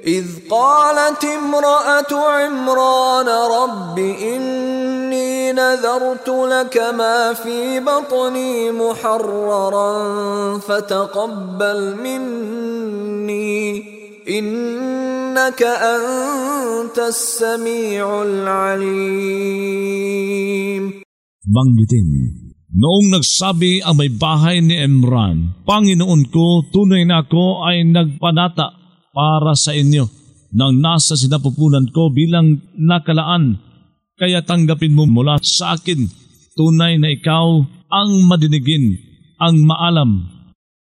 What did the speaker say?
إذ قالت امرأة عمران رب إني نذرت لك ما في بطني محررا فتقبل مني إنك أنت السميع العليم. Banggitin, noong nagsabi ang may bahay ni Imran, Panginoon ko, tunay na ako ay nagpanata para sa inyo nang nasa sinapupunan ko bilang nakalaan, kaya tanggapin mo mula sa akin, tunay na ikaw ang madinigin, ang maalam,